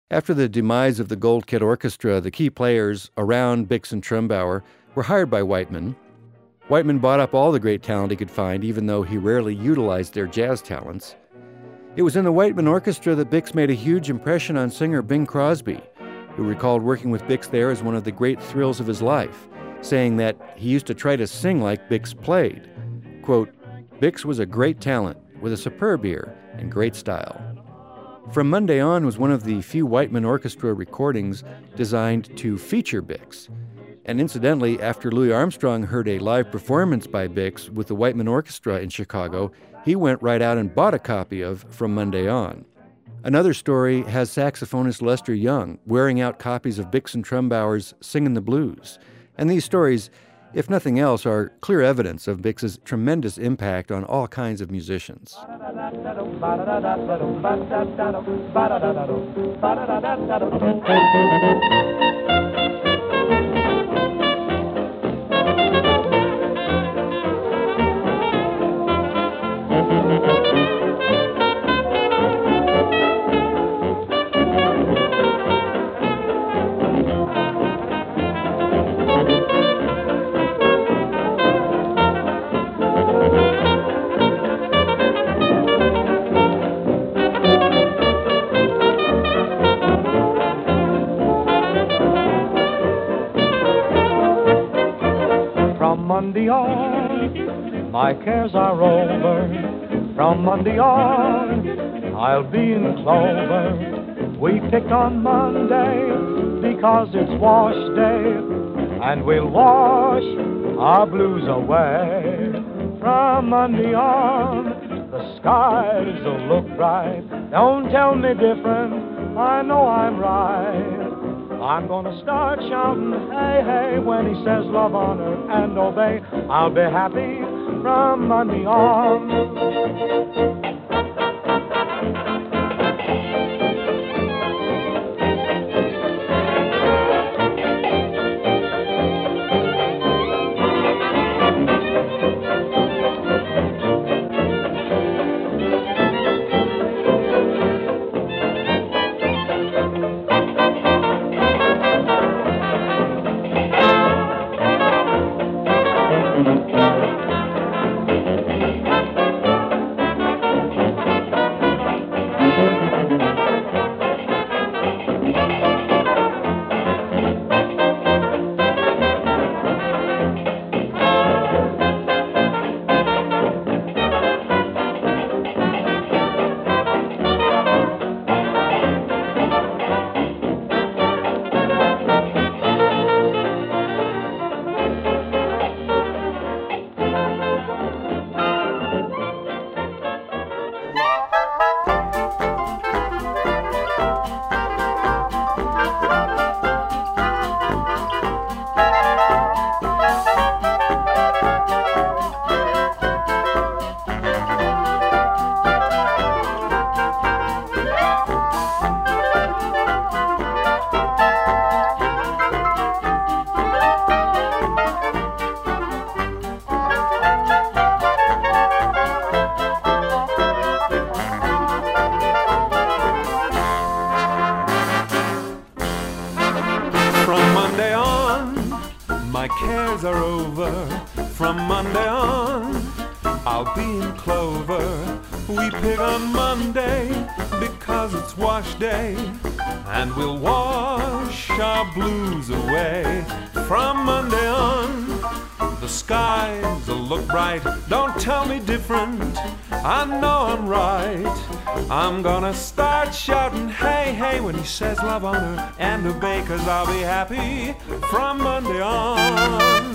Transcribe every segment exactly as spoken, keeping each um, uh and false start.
After the demise of the Gold Kid Orchestra, the key players around Bix and Trumbauer were hired by Whiteman. Whiteman bought up all the great talent he could find, even though he rarely utilized their jazz talents. It was in the Whiteman Orchestra that Bix made a huge impression on singer Bing Crosby, who recalled working with Bix there as one of the great thrills of his life, saying that he used to try to sing like Bix played. Quote, "Bix was a great talent with a superb ear and great style." From Monday On was one of the few Whiteman Orchestra recordings designed to feature Bix. And incidentally, after Louis Armstrong heard a live performance by Bix with the Whiteman Orchestra in Chicago, he went right out and bought a copy of From Monday On. Another story has saxophonist Lester Young wearing out copies of Bix and Trumbauer's Singin' the Blues. And these stories, if nothing else, are clear evidence of Bix's tremendous impact on all kinds of musicians. Monday on, my cares are over. From Monday on, I'll be in clover. We pick on Monday because it's wash day, and we'll wash our blues away. From Monday on, the skies will look bright. Don't tell me different, I know I'm right. I'm gonna start shouting, hey, hey, when he says love, honor, and obey. I'll be happy from Monday on. cares are over. From Monday on, I'll be in clover. We pick on Monday because it's wash day, and we'll wash our blues away. From Monday on, the skies will look bright. Don't tell me different, I know I'm right. I'm gonna start shouting hey, hey when he says love, honor, and obey, 'cause I'll be happy from Monday on.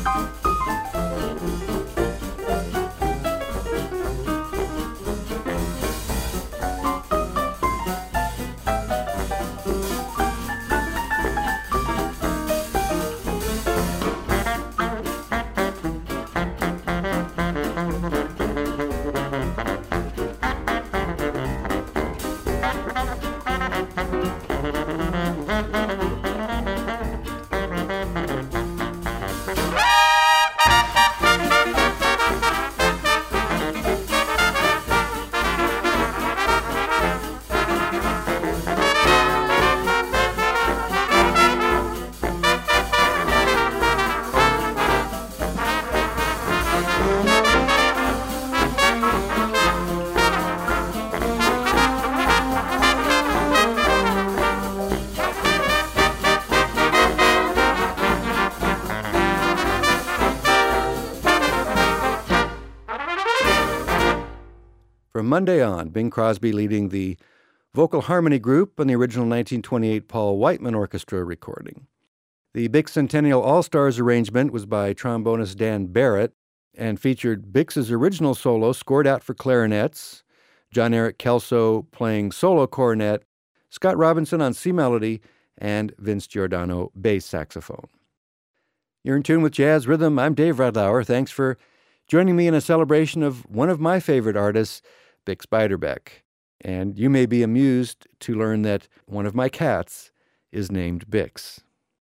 From Monday on, Bing Crosby leading the vocal harmony group on the original nineteen twenty-eight Paul Whiteman Orchestra recording. The Bicentennial All-Stars arrangement was by trombonist Dan Barrett and featured Bix's original solo scored out for clarinets, John Eric Kelso playing solo cornet, Scott Robinson on C melody, and Vince Giordano bass saxophone. You're in tune with Jazz Rhythm. I'm Dave Redlauer. Thanks for joining me in a celebration of one of my favorite artists, Bix Beiderbecke. And you may be amused to learn that one of my cats is named Bix.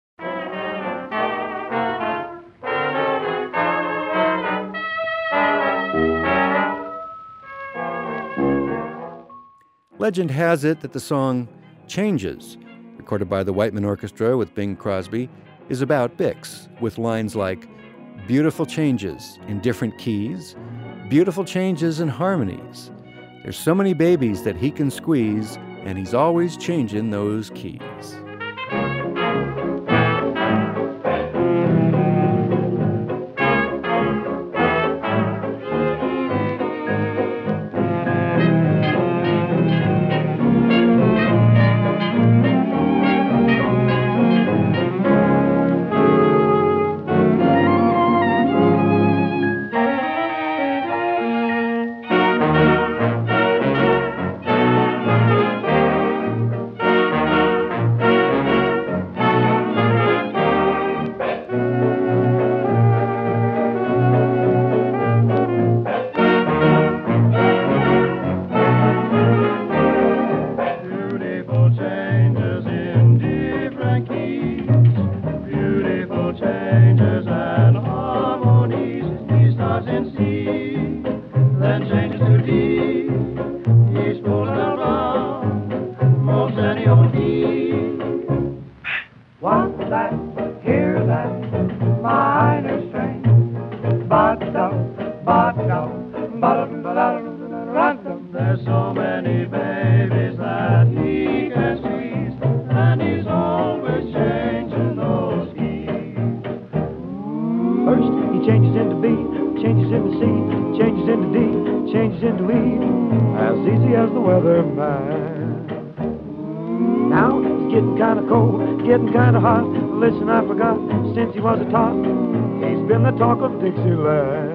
Legend has it that the song Changes, recorded by the Whiteman Orchestra with Bing Crosby, is about Bix, with lines like, beautiful changes in different keys, beautiful changes in harmonies. There's so many babies that he can squeeze, and he's always changing those keys. There's so many babies that he can squeeze, and he's always changing those keys. First he changes into B, changes into C, changes into D, changes into E, as easy as the weatherman. Now it's getting kind of cold, getting kind of hot. Listen, I forgot, since he was a tot, he's been the talk of Dixieland.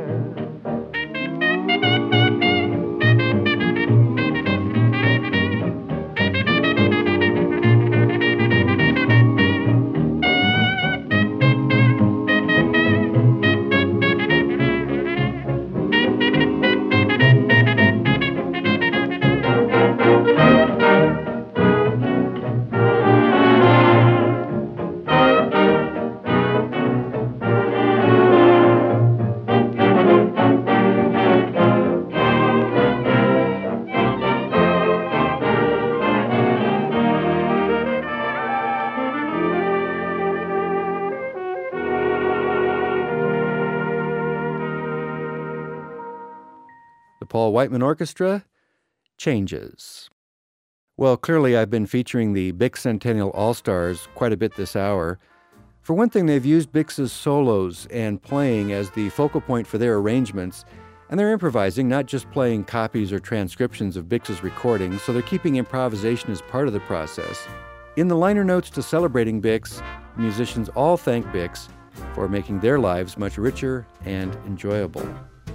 The Paul Whiteman Orchestra, Changes. Well, clearly I've been featuring the Bicentennial All-Stars quite a bit this hour. For one thing, they've used Bix's solos and playing as the focal point for their arrangements, and they're improvising, not just playing copies or transcriptions of Bix's recordings, so they're keeping improvisation as part of the process. In the liner notes to Celebrating Bix, musicians all thank Bix for making their lives much richer and enjoyable.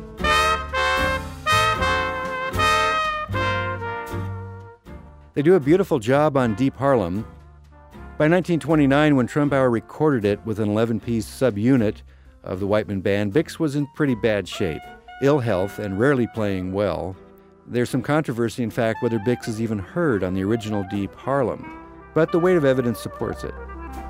They do a beautiful job on Deep Harlem. By nineteen twenty-nine, when Trumbauer recorded it with an eleven-piece subunit of the Whiteman Band, Bix was in pretty bad shape, ill health, and rarely playing well. There's some controversy, in fact, whether Bix is even heard on the original Deep Harlem, but the weight of evidence supports it.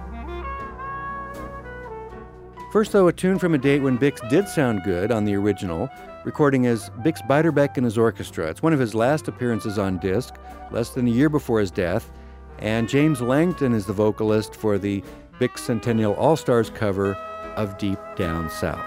First, though, a tune from a date when Bix did sound good on the original, recording as Bix Beiderbecke and his orchestra. It's one of his last appearances on disc, less than a year before his death, and James Langton is the vocalist for the Bix Centennial All-Stars cover of Deep Down South.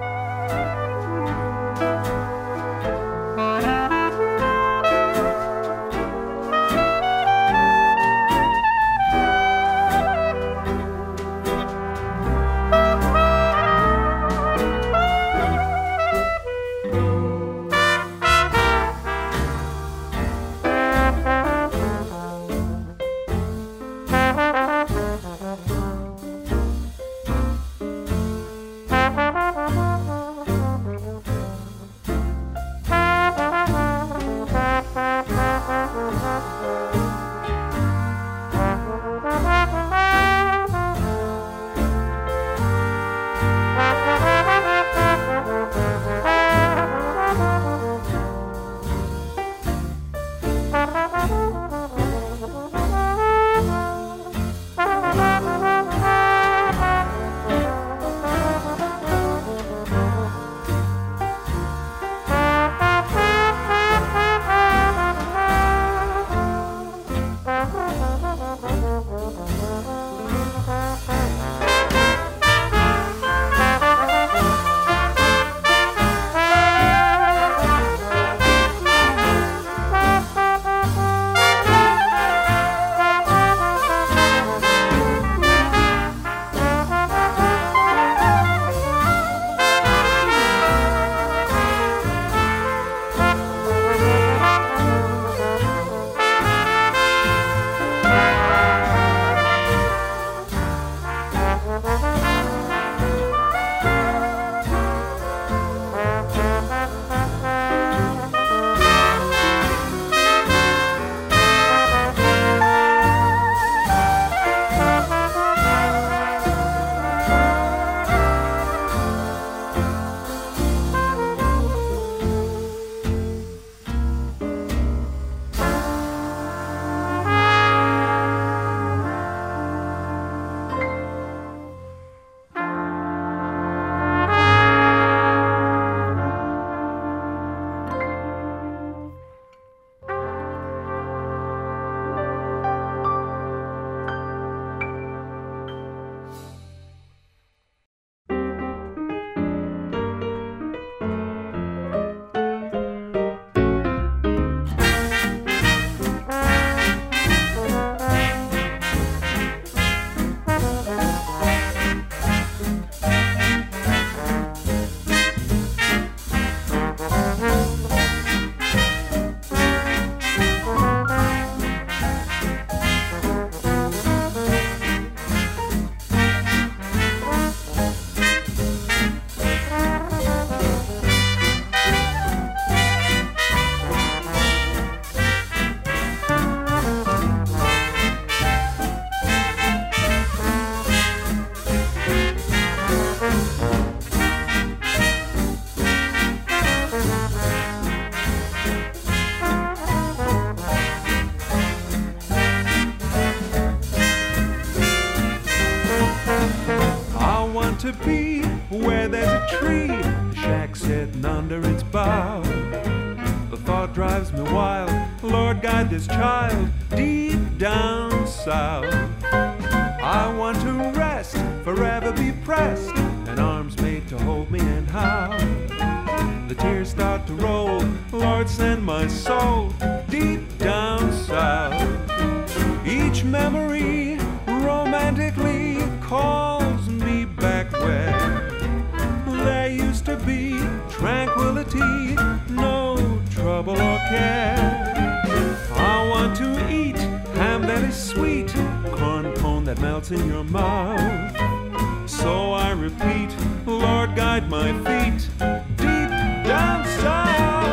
to be where there's a tree, a shack sitting under its bough. The thought drives me wild, Lord guide this child deep down south. I want to rest, forever be pressed, and arms made to hold me and how. The tears start to roll, Lord send my soul deep down south. Each memory romantically calls me back where there used to be tranquility, no trouble or care. I want to eat ham that is sweet, corn pone that melts in your mouth, So I repeat, Lord, guide my feet deep down south.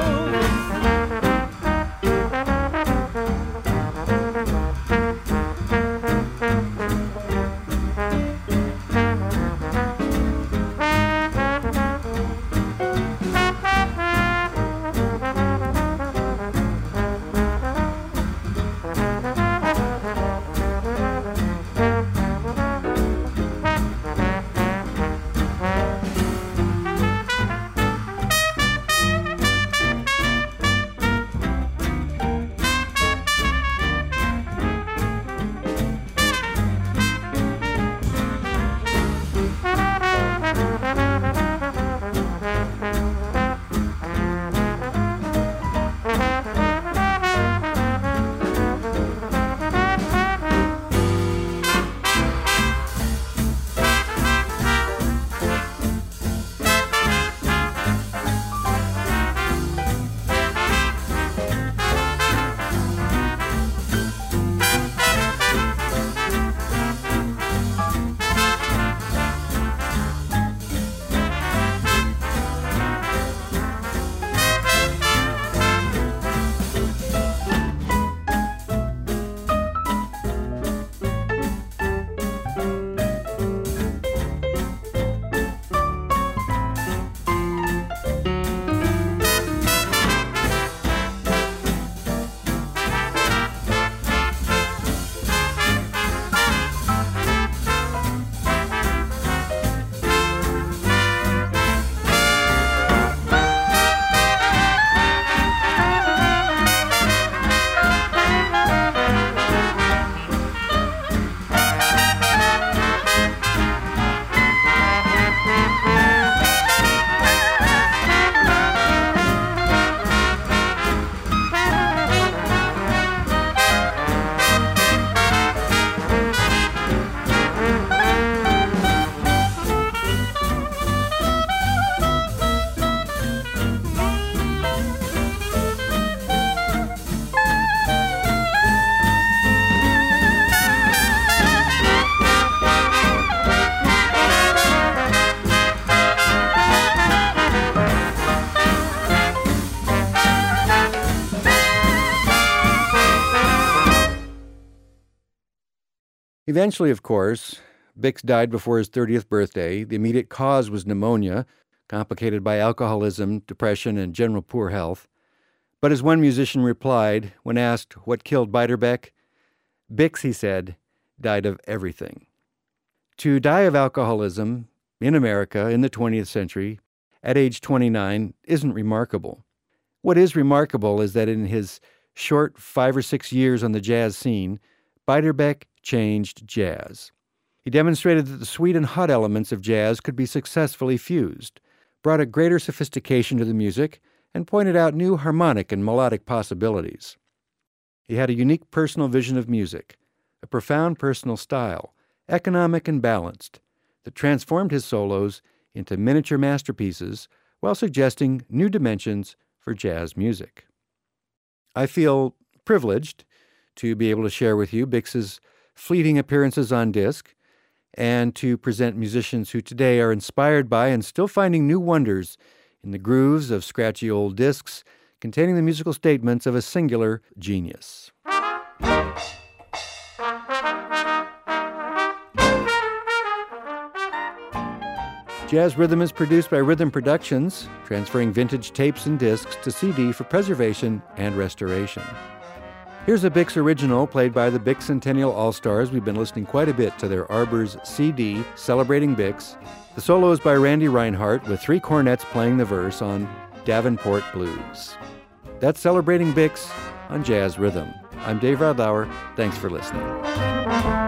Eventually, of course, Bix died before his thirtieth birthday. The immediate cause was pneumonia, complicated by alcoholism, depression, and general poor health. But as one musician replied when asked what killed Beiderbecke, Bix, he said, died of everything. To die of alcoholism in America in the twentieth century at age twenty-nine isn't remarkable. What is remarkable is that in his short five or six years on the jazz scene, Beiderbecke changed jazz. He demonstrated that the sweet and hot elements of jazz could be successfully fused, brought a greater sophistication to the music, and pointed out new harmonic and melodic possibilities. He had a unique personal vision of music, a profound personal style, economic and balanced, that transformed his solos into miniature masterpieces while suggesting new dimensions for jazz music. I feel privileged to be able to share with you Bix's fleeting appearances on disc and to present musicians who today are inspired by and still finding new wonders in the grooves of scratchy old discs containing the musical statements of a singular genius. Jazz Rhythm is produced by Rhythm Productions, transferring vintage tapes and discs to C D for preservation and restoration. Here's a Bix original played by the Bix Centennial All-Stars. We've been listening quite a bit to their Arbors C D, Celebrating Bix. The solo is by Randy Reinhardt, with three cornets playing the verse on Davenport Blues. That's Celebrating Bix on Jazz Rhythm. I'm Dave Radlauer. Thanks for listening.